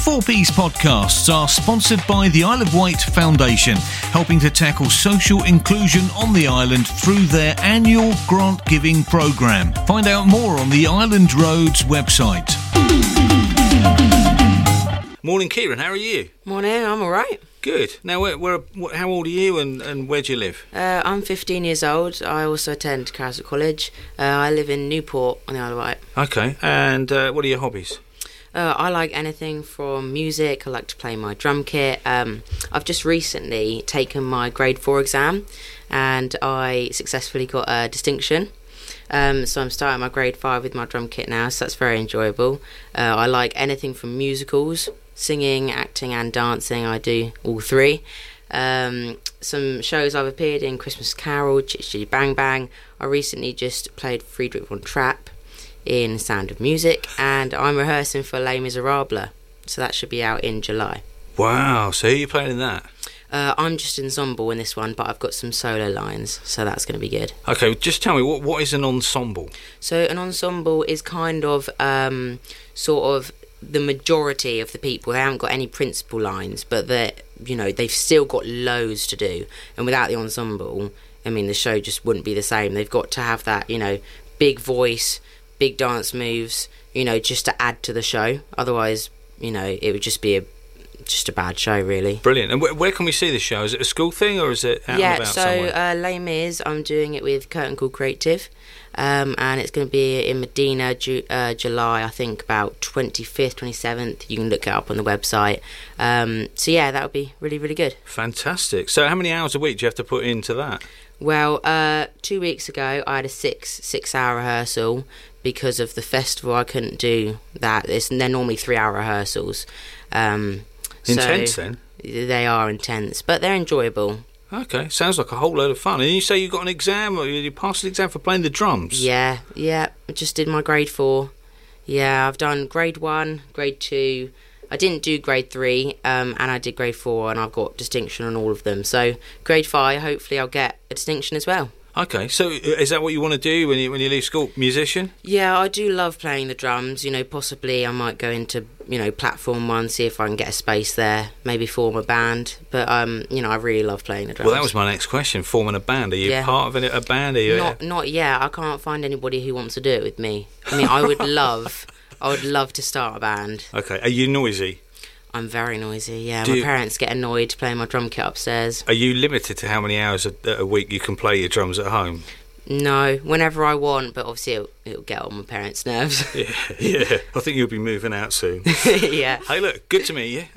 4Ps podcasts are sponsored by the Isle of Wight Foundation, helping to tackle social inclusion on the island through their annual grant giving programme. Find out more on the Island Roads website. Morning, Kieran. How are you? Morning, I'm all right. Good. Now, how old are you and where do you live? I'm 15 years old. I also attend Carisbrooke College. I live in Newport on the Isle of Wight. Okay. And what are your hobbies? I like anything from music. I like to play my drum kit. I've just recently taken my grade 4 exam and I successfully got a distinction. So I'm starting my grade 5 with my drum kit now, so that's very enjoyable. I like anything from musicals, singing, acting and dancing. I do all three. Some shows I've appeared in: Christmas Carol, Chitty Chitty Bang Bang. I recently just played Friedrich von Trapp in Sound of Music, and I'm rehearsing for Les Miserables, so that should be out in July. Wow, so who are you playing in that? I'm just ensemble in this one, but I've got some solo lines, so that's going to be good. Okay, just tell me, what is an ensemble? So an ensemble is kind of sort of the majority of the people. They haven't got any principal lines, but they've still got loads to do. And without the ensemble, I mean, the show just wouldn't be the same. They've got to have that, big voice, big dance moves, just to add to the show. Otherwise, it would just be a bad show, really. Brilliant. And where can we see this show? Is it a school thing or is it out and about somewhere? Yeah, so Les Mis, I'm doing it with Curtain Call Creative, and it's going to be in Medina, July, I think, about 25th, 27th. You can look it up on the website. So yeah, that'll be really, really good. Fantastic. So how many hours a week do you have to put into that? Well, 2 weeks ago, I had a six-hour rehearsal. Because of the festival, I couldn't do that. They're normally 3-hour rehearsals. Intense, then? They are intense, but they're enjoyable. Okay, sounds like a whole load of fun. And you say you got an exam, or you passed an exam for playing the drums? Yeah, I just did my grade 4. Yeah, I've done grade 1, grade 2. I didn't do grade 3, and I did grade 4, and I've got distinction on all of them. So grade 5, hopefully I'll get a distinction as well. Okay, so is that what you want to do when you leave school? Musician? Yeah, I do love playing the drums. Possibly I might go into, platform 1, see if I can get a space there, maybe form a band. But, I really love playing the drums. Well, that was my next question, forming a band. Are you part of a band? Are you Not yet. I can't find anybody who wants to do it with me. I mean, I would love to start a band. Okay, are you noisy? I'm very noisy, yeah. My parents get annoyed playing my drum kit upstairs. Are you limited to how many hours a week you can play your drums at home? No, whenever I want, but obviously it'll get on my parents' nerves. Yeah. I think you'll be moving out soon. Yeah. Hey, look, good to meet you.